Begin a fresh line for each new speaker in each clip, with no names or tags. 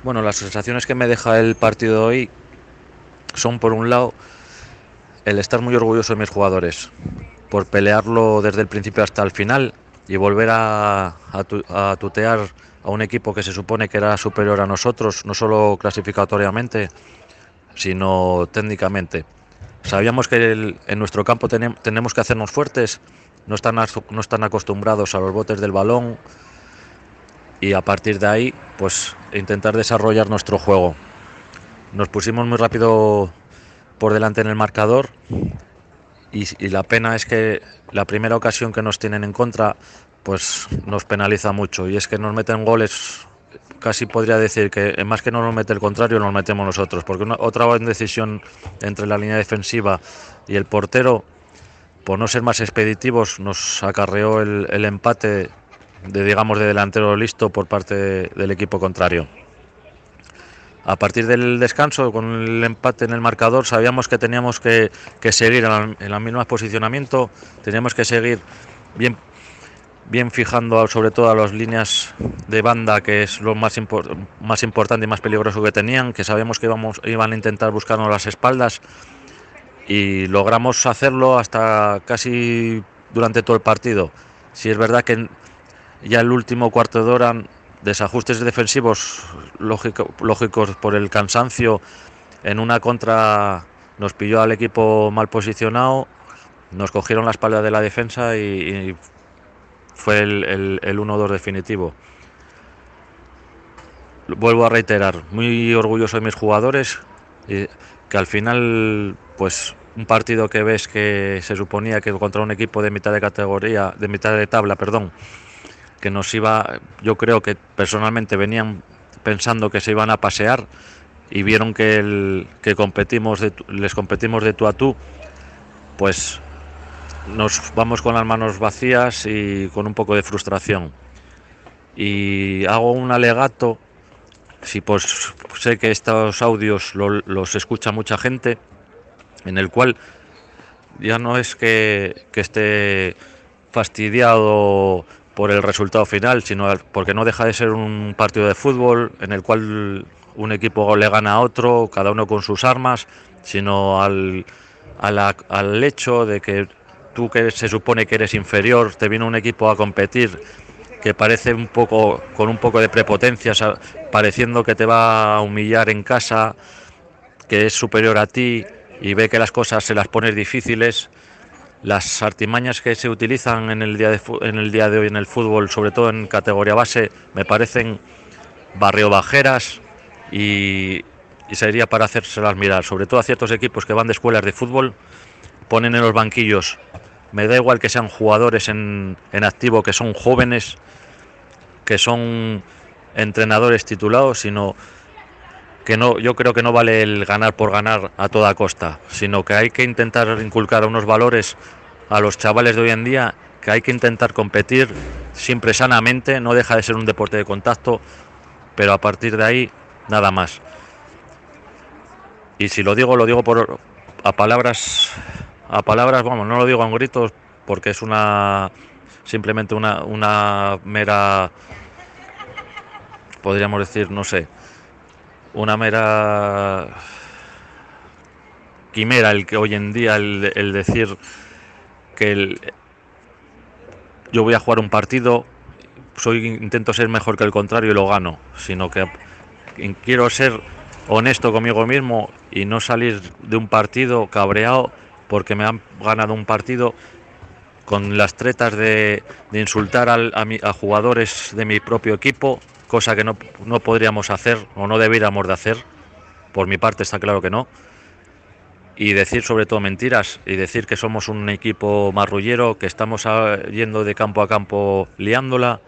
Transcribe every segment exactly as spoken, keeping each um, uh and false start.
Bueno, las sensaciones que me deja el partido de hoy son, por un lado, el estar muy orgulloso de mis jugadores, por pelearlo desde el principio hasta el final y volver a, a, tu, a tutear a un equipo que se supone que era superior a nosotros, no solo clasificatoriamente, sino técnicamente. Sabíamos que el, en nuestro campo tenem, tenemos que hacernos fuertes, no están, no están acostumbrados a los botes del balón, y a partir de ahí pues intentar desarrollar nuestro juego. Nos pusimos muy rápido por delante en el marcador y, y la pena es que la primera ocasión que nos tienen en contra pues nos penaliza mucho, y es que nos meten goles, casi podría decir que más que no nos mete el contrario, nos metemos nosotros, porque una, otra decisión entre la línea defensiva y el portero, por no ser más expeditivos, nos acarreó el, el empate de, digamos, de delantero listo por parte de, del equipo contrario. A partir del descanso, con el empate en el marcador, sabíamos que teníamos que, que seguir en el mismo posicionamiento, teníamos que seguir bien, bien fijando sobre todo a las líneas de banda, que es lo más, impor, más importante y más peligroso que tenían, que sabíamos que íbamos, iban a intentar buscarnos las espaldas, y logramos hacerlo hasta casi durante todo el partido. Si es verdad que ya el último cuarto de hora, desajustes defensivos lógico, lógicos por el cansancio, en una contra nos pilló al equipo mal posicionado, nos cogieron la espalda de la defensa y, y fue el, el, el uno dos definitivo. Vuelvo a reiterar, muy orgulloso de mis jugadores, y que al final pues un partido que ves que se suponía que contra un equipo de mitad de categoría, de mitad de tabla, perdón, que nos iba, yo creo que personalmente venían pensando que se iban a pasear, y vieron que, el, que competimos de, les competimos de tú a tú, pues nos vamos con las manos vacías y con un poco de frustración. Y hago un alegato, si pues sé que estos audios lo, los escucha mucha gente, en el cual ya no es que, que esté fastidiado por el resultado final, sino porque no deja de ser un partido de fútbol en el cual un equipo le gana a otro, cada uno con sus armas, sino al, a la, al hecho de que tú, que se supone que eres inferior, te viene un equipo a competir que parece un poco, con un poco de prepotencia, pareciendo que te va a humillar en casa, que es superior a ti, y ve que las cosas se las pones difíciles. Las artimañas que se utilizan en el día de, en el día de hoy en el fútbol, sobre todo en categoría base, me parecen barriobajeras, y, y sería para hacérselas mirar, sobre todo a ciertos equipos que van de escuelas de fútbol, ponen en los banquillos, me da igual que sean jugadores en, en activo, que son jóvenes, que son entrenadores titulados, sino que no, yo creo que no vale el ganar por ganar a toda costa, sino que hay que intentar inculcar unos valores a los chavales de hoy en día, que hay que intentar competir siempre sanamente, no deja de ser un deporte de contacto, pero a partir de ahí nada más. Y si lo digo, lo digo por a palabras, a palabras, vamos, no lo digo en gritos, porque es una simplemente una, una mera, podríamos decir, no sé, una mera quimera el que hoy en día el, el decir que el, yo voy a jugar un partido, soy intento ser mejor que el contrario y lo gano, sino que quiero ser honesto conmigo mismo y no salir de un partido cabreado porque me han ganado un partido con las tretas de, de insultar al, a, mi, a jugadores de mi propio equipo, cosa que no, no podríamos hacer o no deberíamos de hacer, por mi parte está claro que no, y decir sobre todo mentiras y decir que somos un equipo marrullero, que estamos a, yendo de campo a campo liándola.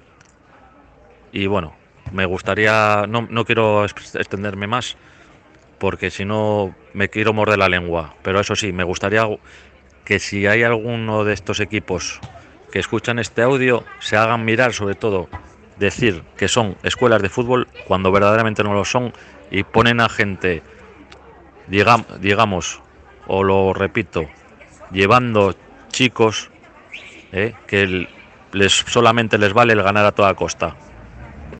Y bueno, me gustaría, no, no quiero extenderme más porque si no me quiero morder la lengua, pero eso sí, me gustaría que si hay alguno de estos equipos que escuchan este audio, se hagan mirar, sobre todo decir que son escuelas de fútbol cuando verdaderamente no lo son, y ponen a gente, digamos, digamos o lo repito, llevando chicos eh, que les, solamente les vale el ganar a toda costa.